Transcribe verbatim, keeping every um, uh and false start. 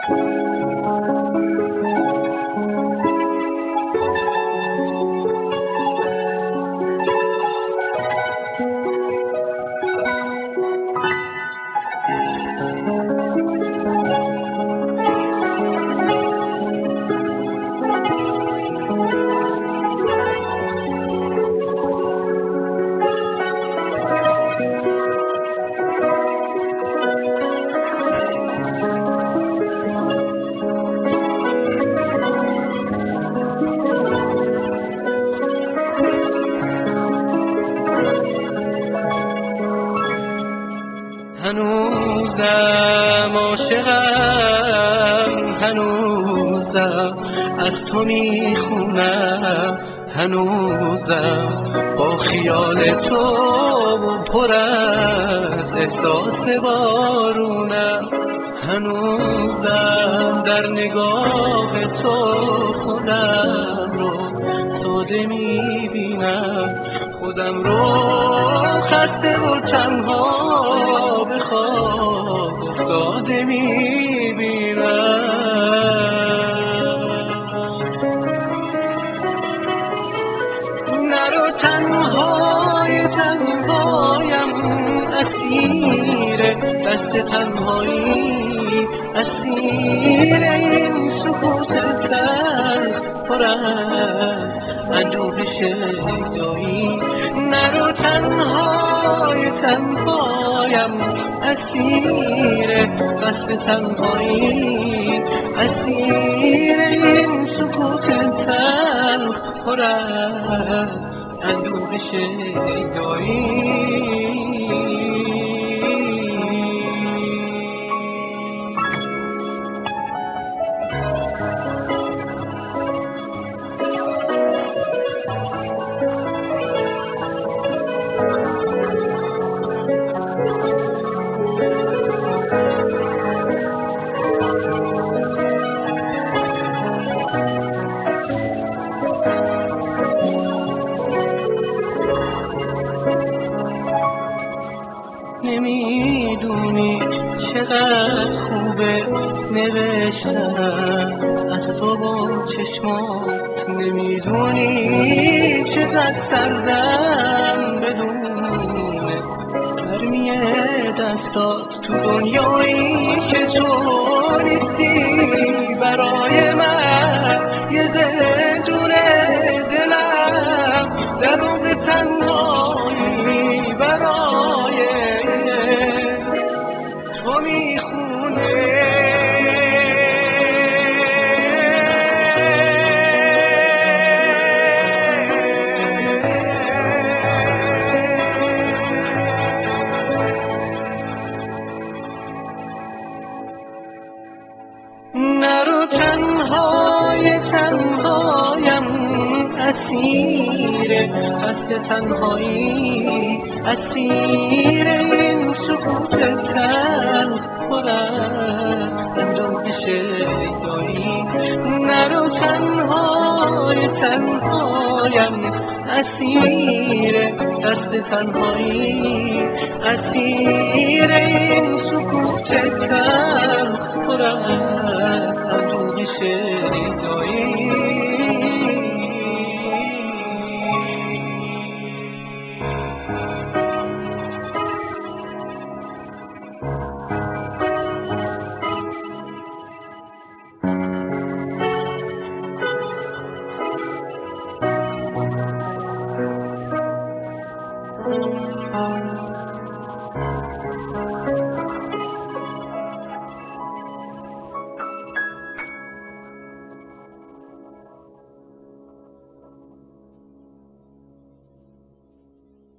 هنوزم عاشقم، هنوزم از تو میخونم، هنوزم با خیال تو پر از احساس بارونم. هنوزم در نگاه تو خودم رو ساده میبینم، خودم رو خسته و تنها به خواب افتاده میبینم. نرو تنهای تنهایم، اسیر دست تنهایی، اسیر این سکوت تلخ پر از اندوه شیدایی. نرو تنهای تنهایم، اسیر دست تنهایی، اسیر این سکوت تلخ پر از اندوه شیدایی. نمیدونی چقدر خوبه نوشتم از تو با چشمات، نمیدونی چقدر سردم بدون گرمی دستات. تو دنیایی که تو نیستی برای من یه زندونه، دلم در عمق تنهایی برای تو میخونه. نرو تنهای تنهایم، اسیر دست تنهایی، اسیر این سکوت تلخ پر از اندوه شیدایی. نرو تنهای تنهایم، اسیر دست تنهایی، اسیر این سکوت تلخ پر از